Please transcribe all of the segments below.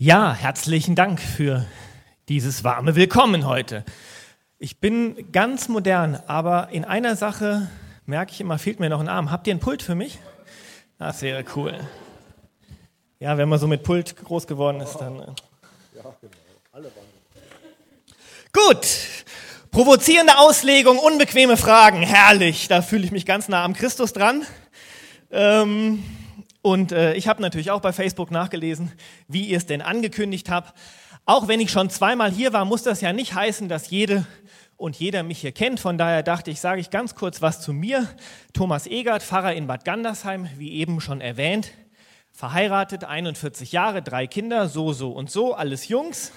Ja, herzlichen Dank für dieses warme Willkommen heute. Ich bin ganz modern, aber in einer Sache merke ich immer, fehlt mir noch ein Arm. Habt ihr einen Pult für mich? Das wäre cool. Ja, wenn man so mit Pult groß geworden ist, dann... Ja, genau. Alle Gut. Provozierende Auslegung, unbequeme Fragen. Herrlich, da fühle ich mich ganz nah am Christus dran. Ich habe natürlich auch bei Facebook nachgelesen, wie ihr es denn angekündigt habt. Auch wenn ich schon zweimal hier war, muss das ja nicht heißen, dass jede und jeder mich hier kennt. Von daher dachte ich, sage ich ganz kurz was zu mir. Thomas Egert, Pfarrer in Bad Gandersheim, wie eben schon erwähnt. Verheiratet, 41 Jahre, 3 Kinder, so und so, alles Jungs.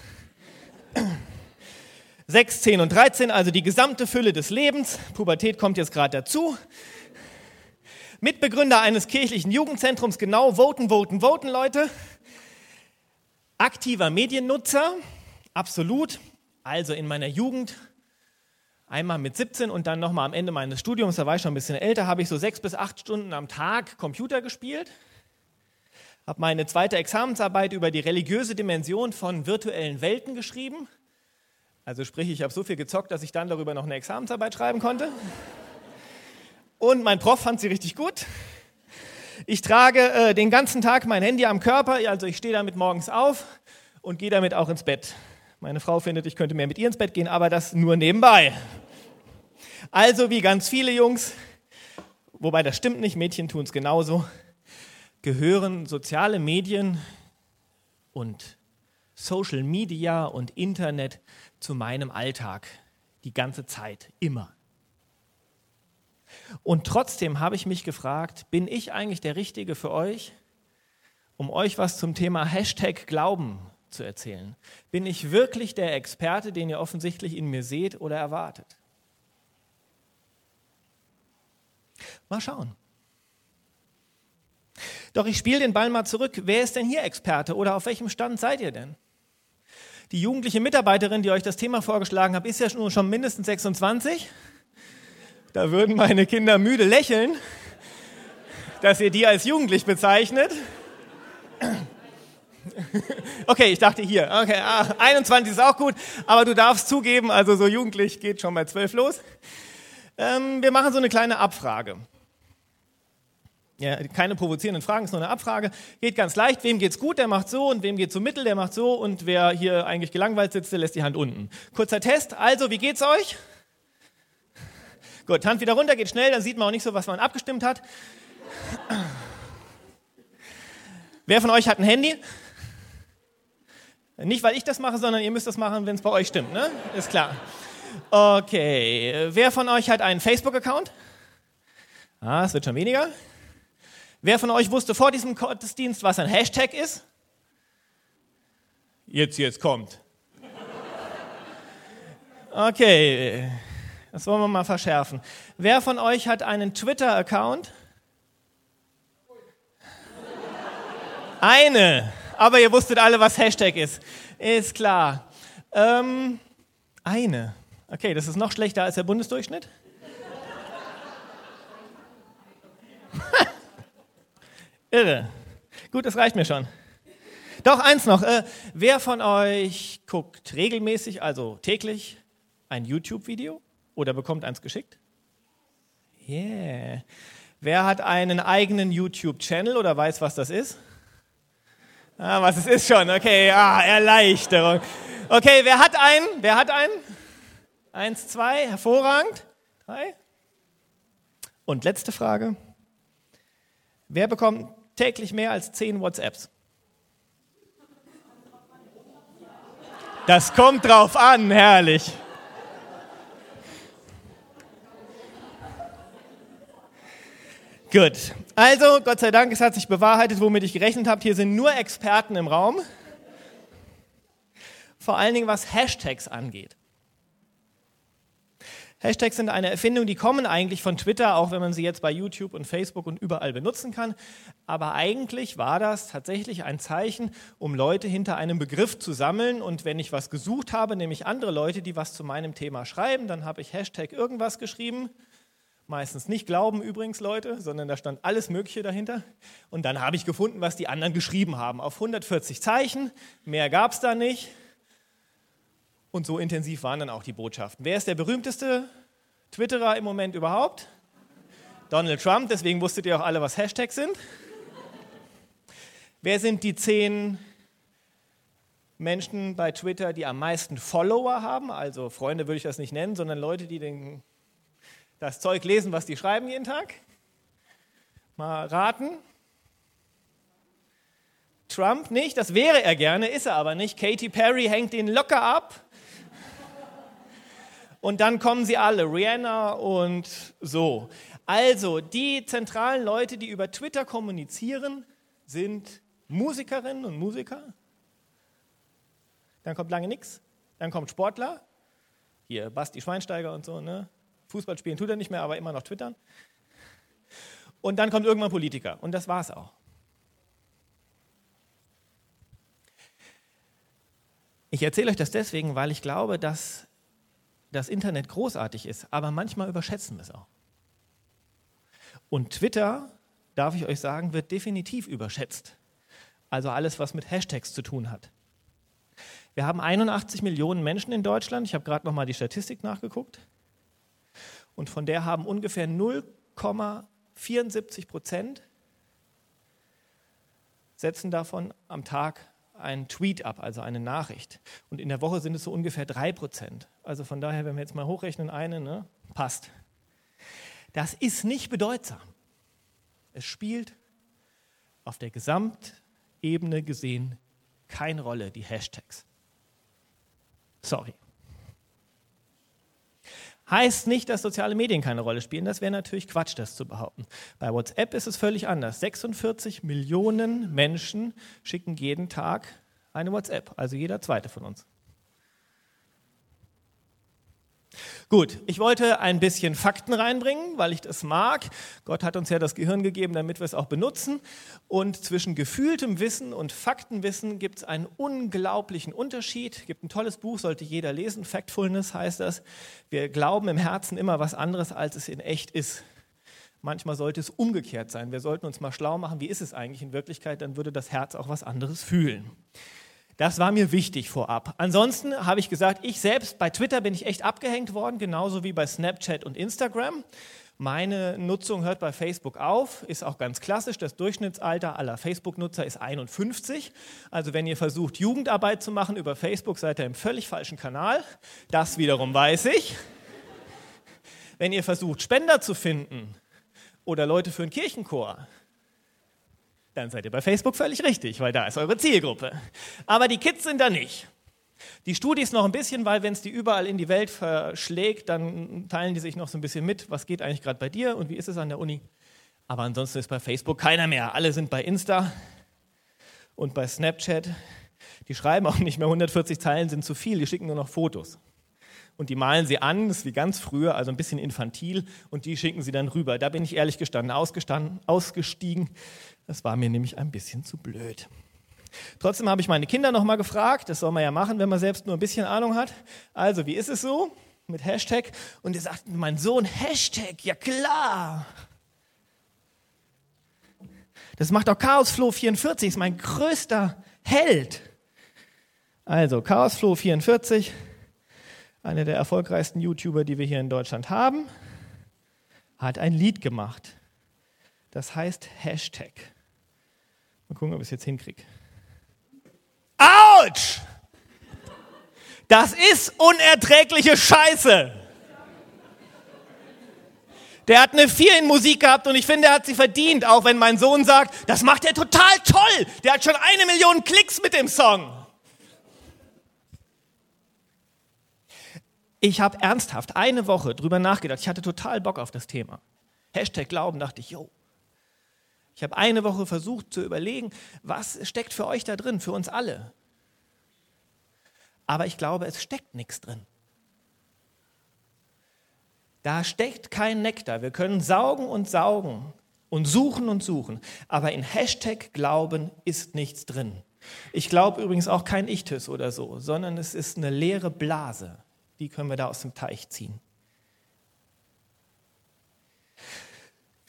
6, 10 und 13, also die gesamte Fülle des Lebens. Pubertät kommt jetzt gerade dazu. Mitbegründer eines kirchlichen Jugendzentrums, genau, voten, Leute. Aktiver Mediennutzer, absolut. Also in meiner Jugend, einmal mit 17 und dann nochmal am Ende meines Studiums, da war ich schon ein bisschen älter, habe ich so 6 bis 8 Stunden am Tag Computer gespielt. Habe meine zweite Examensarbeit über die religiöse Dimension von virtuellen Welten geschrieben. Also sprich, ich habe so viel gezockt, dass ich dann darüber noch eine Examensarbeit schreiben konnte. Und mein Prof fand sie richtig gut. Ich trage den ganzen Tag mein Handy am Körper, also ich stehe damit morgens auf und gehe damit auch ins Bett. Meine Frau findet, ich könnte mehr mit ihr ins Bett gehen, aber das nur nebenbei. Also wie ganz viele Jungs, wobei das stimmt nicht, Mädchen tun es genauso, gehören soziale Medien und Social Media und Internet zu meinem Alltag die ganze Zeit, immer. Und trotzdem habe ich mich gefragt, bin ich eigentlich der Richtige für euch, um euch was zum Thema #Glauben zu erzählen? Bin ich wirklich der Experte, den ihr offensichtlich in mir seht oder erwartet? Mal schauen. Doch ich spiele den Ball mal zurück. Wer ist denn hier Experte oder auf welchem Stand seid ihr denn? Die jugendliche Mitarbeiterin, die euch das Thema vorgeschlagen hat, ist ja schon mindestens 26. Da würden meine Kinder müde lächeln, dass ihr die als jugendlich bezeichnet. Okay, ich dachte hier. Okay, 21 ist auch gut, aber du darfst zugeben, also so jugendlich geht schon bei 12 los. Wir machen so eine kleine Abfrage. Ja, keine provozierenden Fragen, ist nur eine Abfrage. Geht ganz leicht, wem geht's gut, der macht so, und wem geht's so mittel, der macht so, und wer hier eigentlich gelangweilt sitzt, der lässt die Hand unten. Kurzer Test, also wie geht's euch? Gut, Hand wieder runter, geht schnell, dann sieht man auch nicht so, was man abgestimmt hat. Wer von euch hat ein Handy? Nicht, weil ich das mache, sondern ihr müsst das machen, wenn es bei euch stimmt, ne? Ist klar. Okay, wer von euch hat einen Facebook-Account? Es wird schon weniger. Wer von euch wusste vor diesem Gottesdienst, was ein Hashtag ist? Jetzt kommt. Okay, das wollen wir mal verschärfen. Wer von euch hat einen Twitter-Account? Eine, aber ihr wusstet alle, was Hashtag ist. Ist klar. Eine. Okay, das ist noch schlechter als der Bundesdurchschnitt. Irre. Gut, das reicht mir schon. Doch, eins noch. Wer von euch guckt regelmäßig, also täglich, ein YouTube-Video oder bekommt eins geschickt? Yeah. Wer hat einen eigenen YouTube-Channel oder weiß, was das ist? Was es ist schon. Okay, Erleichterung. Okay, wer hat einen? 1, 2, hervorragend. 3. Und letzte Frage. Wer bekommt täglich mehr als 10 WhatsApps? Das kommt drauf an, herrlich. Gut, also Gott sei Dank, es hat sich bewahrheitet, womit ich gerechnet habe. Hier sind nur Experten im Raum. Vor allen Dingen, was Hashtags angeht. Hashtags sind eine Erfindung, die kommen eigentlich von Twitter, auch wenn man sie jetzt bei YouTube und Facebook und überall benutzen kann. Aber eigentlich war das tatsächlich ein Zeichen, um Leute hinter einem Begriff zu sammeln. Und wenn ich was gesucht habe, nämlich andere Leute, die was zu meinem Thema schreiben, dann habe ich Hashtag irgendwas geschrieben. Meistens nicht Glauben übrigens, Leute, sondern da stand alles Mögliche dahinter. Und dann habe ich gefunden, was die anderen geschrieben haben. Auf 140 Zeichen, mehr gab es da nicht. Und so intensiv waren dann auch die Botschaften. Wer ist der berühmteste Twitterer im Moment überhaupt? Donald Trump, deswegen wusstet ihr auch alle, was Hashtags sind. Wer sind die 10 Menschen bei Twitter, die am meisten Follower haben? Also Freunde würde ich das nicht nennen, sondern Leute, die das Zeug lesen, was die schreiben jeden Tag. Mal raten. Trump nicht, das wäre er gerne, ist er aber nicht. Katy Perry hängt ihn locker ab. Und dann kommen sie alle, Rihanna und so. Also die zentralen Leute, die über Twitter kommunizieren, sind Musikerinnen und Musiker. Dann kommt lange nichts. Dann kommt Sportler. Hier Basti Schweinsteiger und so, ne? Fußball spielen tut er nicht mehr, aber immer noch twittern. Und dann kommt irgendwann Politiker. Und das war's auch. Ich erzähle euch das deswegen, weil ich glaube, dass das Internet großartig ist, aber manchmal überschätzen wir es auch. Und Twitter, darf ich euch sagen, wird definitiv überschätzt. Also alles, was mit Hashtags zu tun hat. Wir haben 81 Millionen Menschen in Deutschland. Ich habe gerade noch mal die Statistik nachgeguckt. Und von der haben ungefähr 0,74% setzen davon am Tag einen Tweet ab, also eine Nachricht. Und in der Woche sind es so ungefähr 3%. Also von daher, wenn wir jetzt mal hochrechnen, passt. Das ist nicht bedeutsam. Es spielt auf der Gesamtebene gesehen keine Rolle, die Hashtags. Sorry. Heißt nicht, dass soziale Medien keine Rolle spielen. Das wäre natürlich Quatsch, das zu behaupten. Bei WhatsApp ist es völlig anders. 46 Millionen Menschen schicken jeden Tag eine WhatsApp, also jeder zweite von uns. Gut, ich wollte ein bisschen Fakten reinbringen, weil ich das mag. Gott hat uns ja das Gehirn gegeben, damit wir es auch benutzen. Und zwischen gefühltem Wissen und Faktenwissen gibt es einen unglaublichen Unterschied. Es gibt ein tolles Buch, sollte jeder lesen. Factfulness heißt das. Wir glauben im Herzen immer was anderes, als es in echt ist. Manchmal sollte es umgekehrt sein. Wir sollten uns mal schlau machen, wie ist es eigentlich in Wirklichkeit, dann würde das Herz auch was anderes fühlen. Das war mir wichtig vorab. Ansonsten habe ich gesagt, ich selbst, bei Twitter bin ich echt abgehängt worden, genauso wie bei Snapchat und Instagram. Meine Nutzung hört bei Facebook auf, ist auch ganz klassisch. Das Durchschnittsalter aller Facebook-Nutzer ist 51. Also wenn ihr versucht, Jugendarbeit zu machen über Facebook, seid ihr im völlig falschen Kanal. Das wiederum weiß ich. Wenn ihr versucht, Spender zu finden oder Leute für einen Kirchenchor, dann seid ihr bei Facebook völlig richtig, weil da ist eure Zielgruppe. Aber die Kids sind da nicht. Die Studie ist noch ein bisschen, weil wenn es die überall in die Welt verschlägt, dann teilen die sich noch so ein bisschen mit, was geht eigentlich gerade bei dir und wie ist es an der Uni. Aber ansonsten ist bei Facebook keiner mehr. Alle sind bei Insta und bei Snapchat. Die schreiben auch nicht mehr 140 Zeilen sind zu viel, die schicken nur noch Fotos. Und die malen sie an, das ist wie ganz früher, also ein bisschen infantil, und die schicken sie dann rüber. Da bin ich ehrlich gestanden ausgestiegen. Das war mir nämlich ein bisschen zu blöd. Trotzdem habe ich meine Kinder noch mal gefragt, das soll man ja machen, wenn man selbst nur ein bisschen Ahnung hat. Also, wie ist es so mit Hashtag? Und er sagt, mein Sohn, Hashtag, ja klar. Das macht auch Chaosflow44, ist mein größter Held. Also, Chaosflow44, einer der erfolgreichsten YouTuber, die wir hier in Deutschland haben, hat ein Lied gemacht. Das heißt Hashtag. Mal gucken, ob ich es jetzt hinkriege. Autsch! Das ist unerträgliche Scheiße. Der hat eine 4 in Musik gehabt und ich finde, er hat sie verdient, auch wenn mein Sohn sagt, das macht er total toll. Der hat schon 1 Million Klicks mit dem Song. Ich habe ernsthaft eine Woche drüber nachgedacht. Ich hatte total Bock auf das Thema. Hashtag Glauben, dachte ich, jo. Ich habe eine Woche versucht zu überlegen, was steckt für euch da drin, für uns alle. Aber ich glaube, es steckt nichts drin. Da steckt kein Nektar. Wir können saugen und saugen und suchen. Aber in Hashtag Glauben ist nichts drin. Ich glaube übrigens auch kein Ichthys oder so, sondern es ist eine leere Blase. Die können wir da aus dem Teich ziehen.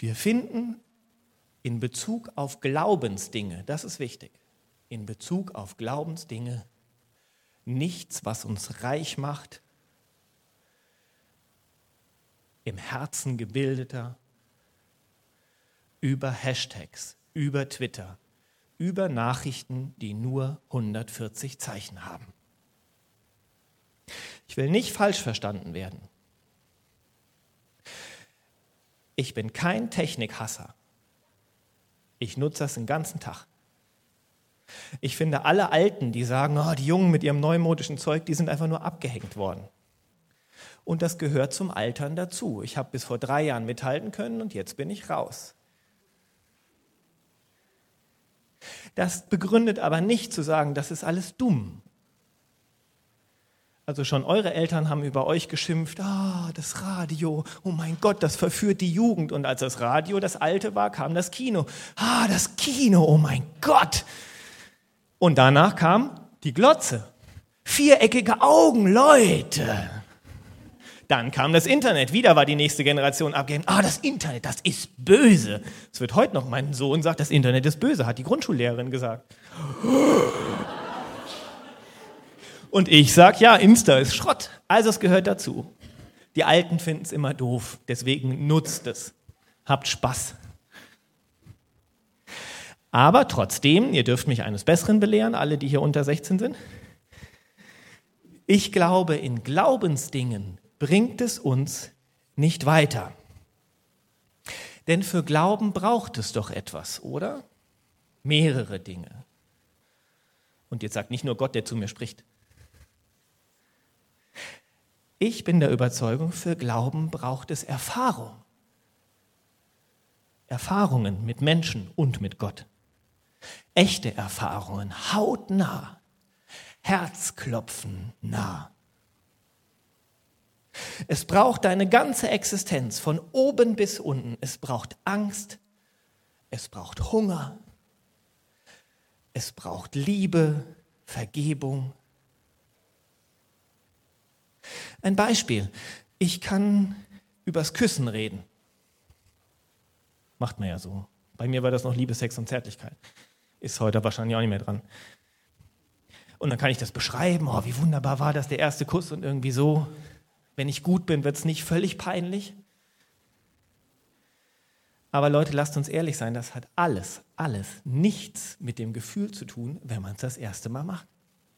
Wir finden in Bezug auf Glaubensdinge, das ist wichtig, in Bezug auf Glaubensdinge nichts, was uns reich macht, im Herzen gebildeter, über Hashtags, über Twitter, über Nachrichten, die nur 140 Zeichen haben. Ich will nicht falsch verstanden werden. Ich bin kein Technikhasser. Ich nutze das den ganzen Tag. Ich finde, alle Alten, die sagen, oh, die Jungen mit ihrem neumodischen Zeug, die sind einfach nur abgehängt worden. Und das gehört zum Altern dazu. Ich habe bis vor 3 Jahren mithalten können und jetzt bin ich raus. Das begründet aber nicht zu sagen, das ist alles dumm. Also schon eure Eltern haben über euch geschimpft, das Radio, oh mein Gott, das verführt die Jugend. Und als das Radio das Alte war, kam das Kino. Das Kino, oh mein Gott. Und danach kam die Glotze. 4-eckige Augen, Leute. Dann kam das Internet. Wieder war die nächste Generation abgehängt. Das Internet, das ist böse. Es wird heute noch, mein Sohn sagt, das Internet ist böse, hat die Grundschullehrerin gesagt. Und ich sage, ja, Insta ist Schrott. Also es gehört dazu. Die Alten finden es immer doof, deswegen nutzt es. Habt Spaß. Aber trotzdem, ihr dürft mich eines Besseren belehren, alle, die hier unter 16 sind. Ich glaube, in Glaubensdingen bringt es uns nicht weiter. Denn für Glauben braucht es doch etwas, oder? Mehrere Dinge. Und jetzt sagt nicht nur Gott, der zu mir spricht. Ich bin der Überzeugung, für Glauben braucht es Erfahrung. Erfahrungen mit Menschen und mit Gott. Echte Erfahrungen, hautnah, Herzklopfen nah. Es braucht deine ganze Existenz von oben bis unten. Es braucht Angst, es braucht Hunger, es braucht Liebe, Vergebung. Ein Beispiel. Ich kann übers Küssen reden. Macht man ja so. Bei mir war das noch Liebe, Sex und Zärtlichkeit. Ist heute wahrscheinlich auch nicht mehr dran. Und dann kann ich das beschreiben. Wie wunderbar war das, der erste Kuss und irgendwie so. Wenn ich gut bin, wird es nicht völlig peinlich. Aber Leute, lasst uns ehrlich sein, das hat alles nichts mit dem Gefühl zu tun, wenn man es das erste Mal macht.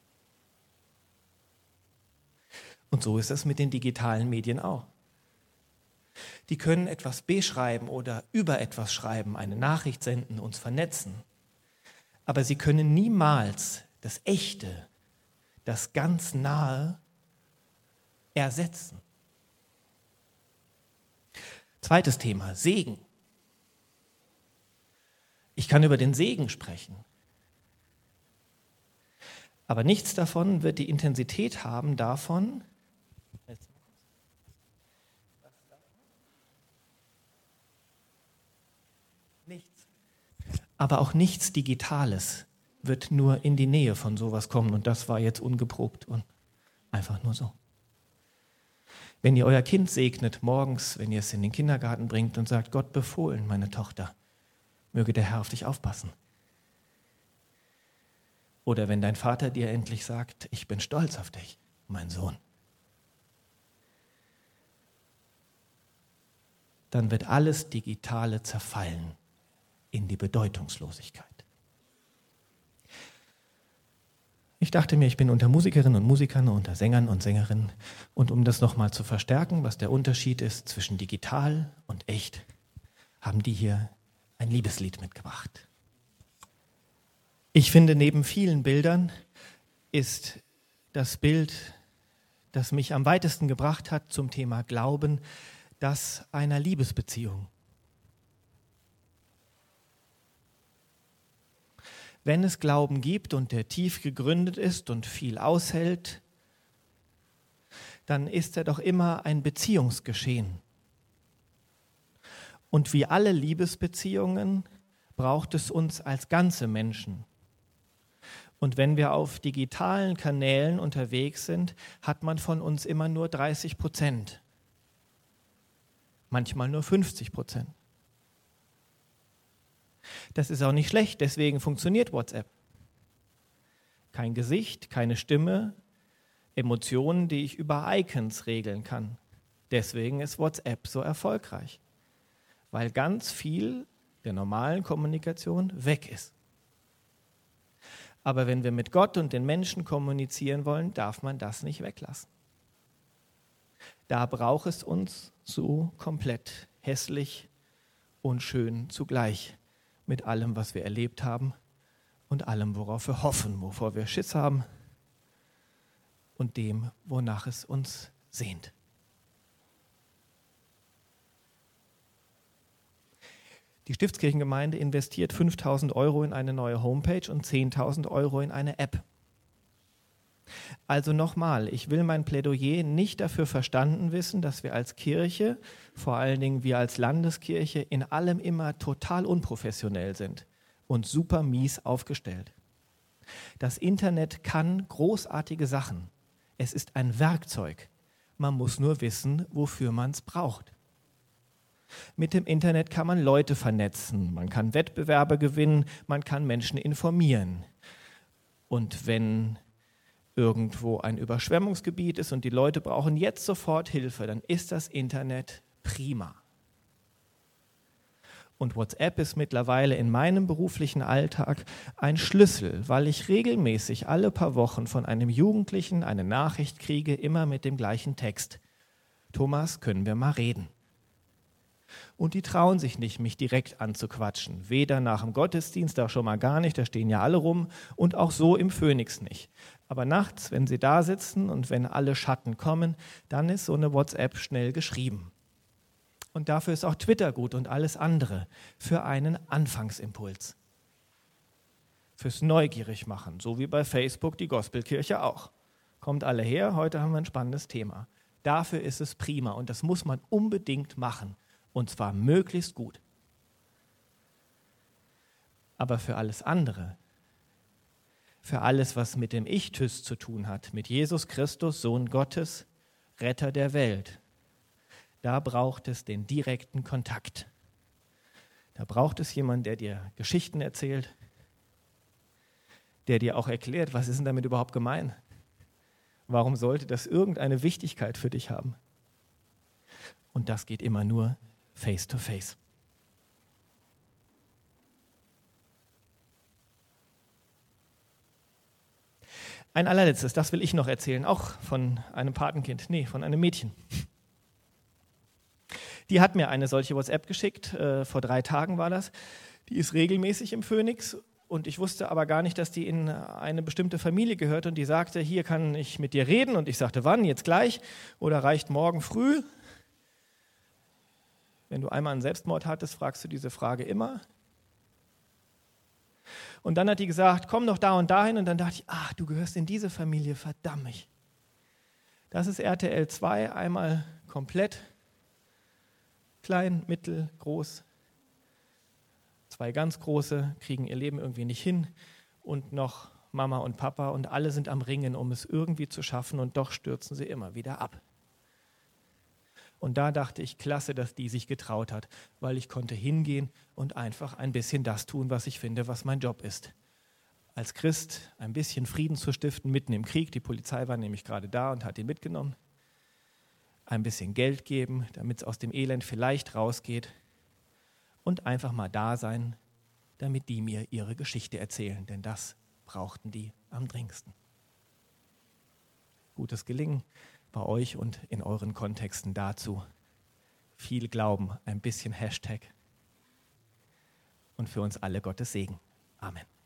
Und so ist es mit den digitalen Medien auch. Die können etwas beschreiben oder über etwas schreiben, eine Nachricht senden, uns vernetzen. Aber sie können niemals das Echte, das ganz Nahe ersetzen. Zweites Thema, Segen. Ich kann über den Segen sprechen. Aber nichts davon wird die Intensität haben davon, aber auch nichts Digitales wird nur in die Nähe von sowas kommen. Und das war jetzt ungeprobt und einfach nur so. Wenn ihr euer Kind segnet morgens, wenn ihr es in den Kindergarten bringt und sagt, Gott befohlen, meine Tochter, möge der Herr auf dich aufpassen. Oder wenn dein Vater dir endlich sagt, ich bin stolz auf dich, mein Sohn. Dann wird alles Digitale zerfallen in die Bedeutungslosigkeit. Ich dachte mir, ich bin unter Musikerinnen und Musikern, unter Sängern und Sängerinnen. Und um das nochmal zu verstärken, was der Unterschied ist zwischen digital und echt, haben die hier ein Liebeslied mitgebracht. Ich finde, neben vielen Bildern ist das Bild, das mich am weitesten gebracht hat zum Thema Glauben, das einer Liebesbeziehung. Wenn es Glauben gibt und der tief gegründet ist und viel aushält, dann ist er doch immer ein Beziehungsgeschehen. Und wie alle Liebesbeziehungen braucht es uns als ganze Menschen. Und wenn wir auf digitalen Kanälen unterwegs sind, hat man von uns immer nur 30%. Manchmal nur 50%. Das ist auch nicht schlecht, deswegen funktioniert WhatsApp. Kein Gesicht, keine Stimme, Emotionen, die ich über Icons regeln kann. Deswegen ist WhatsApp so erfolgreich, weil ganz viel der normalen Kommunikation weg ist. Aber wenn wir mit Gott und den Menschen kommunizieren wollen, darf man das nicht weglassen. Da braucht es uns so komplett hässlich und schön zugleich mit allem, was wir erlebt haben und allem, worauf wir hoffen, wovor wir Schiss haben und dem, wonach es uns sehnt. Die Stiftskirchengemeinde investiert 5.000 € in eine neue Homepage und 10.000 € in eine App. Also nochmal, ich will mein Plädoyer nicht dafür verstanden wissen, dass wir als Kirche, vor allen Dingen wir als Landeskirche, in allem immer total unprofessionell sind und super mies aufgestellt. Das Internet kann großartige Sachen. Es ist ein Werkzeug. Man muss nur wissen, wofür man es braucht. Mit dem Internet kann man Leute vernetzen, man kann Wettbewerbe gewinnen, man kann Menschen informieren. Und wenn irgendwo ein Überschwemmungsgebiet ist und die Leute brauchen jetzt sofort Hilfe, dann ist das Internet prima. Und WhatsApp ist mittlerweile in meinem beruflichen Alltag ein Schlüssel, weil ich regelmäßig alle paar Wochen von einem Jugendlichen eine Nachricht kriege, immer mit dem gleichen Text. Thomas, können wir mal reden? Und die trauen sich nicht, mich direkt anzuquatschen. Weder nach dem Gottesdienst, da schon mal gar nicht, da stehen ja alle rum, und auch so im Phoenix nicht. Aber nachts, wenn sie da sitzen und wenn alle Schatten kommen, dann ist so eine WhatsApp schnell geschrieben. Und dafür ist auch Twitter gut und alles andere, für einen Anfangsimpuls. Fürs Neugierig machen, so wie bei Facebook die Gospelkirche auch. Kommt alle her, heute haben wir ein spannendes Thema. Dafür ist es prima und das muss man unbedingt machen. Und zwar möglichst gut. Aber für alles andere, für alles, was mit dem Ichthys zu tun hat, mit Jesus Christus, Sohn Gottes, Retter der Welt, da braucht es den direkten Kontakt. Da braucht es jemanden, der dir Geschichten erzählt, der dir auch erklärt, was ist denn damit überhaupt gemeint? Warum sollte das irgendeine Wichtigkeit für dich haben? Und das geht immer nur face to face. Ein allerletztes, das will ich noch erzählen, auch von einem Patenkind, von einem Mädchen. Die hat mir eine solche WhatsApp geschickt, vor 3 Tagen war das. Die ist regelmäßig im Phoenix und ich wusste aber gar nicht, dass die in eine bestimmte Familie gehört und die sagte, hier kann ich mit dir reden und ich sagte, wann, jetzt gleich oder reicht morgen früh? Wenn du einmal einen Selbstmord hattest, fragst du diese Frage immer. Und dann hat die gesagt, komm doch da und dahin. Und dann dachte ich, du gehörst in diese Familie, verdammt mich. Das ist RTL 2, einmal komplett, klein, mittel, groß. 2 ganz große kriegen ihr Leben irgendwie nicht hin. Und noch Mama und Papa und alle sind am Ringen, um es irgendwie zu schaffen. Und doch stürzen sie immer wieder ab. Und da dachte ich, klasse, dass die sich getraut hat, weil ich konnte hingehen und einfach ein bisschen das tun, was ich finde, was mein Job ist. Als Christ ein bisschen Frieden zu stiften, mitten im Krieg. Die Polizei war nämlich gerade da und hat ihn mitgenommen. Ein bisschen Geld geben, damit es aus dem Elend vielleicht rausgeht. Und einfach mal da sein, damit die mir ihre Geschichte erzählen. Denn das brauchten die am dringendsten. Gutes Gelingen bei euch und in euren Kontexten dazu. Viel Glauben, ein bisschen Hashtag und für uns alle Gottes Segen. Amen.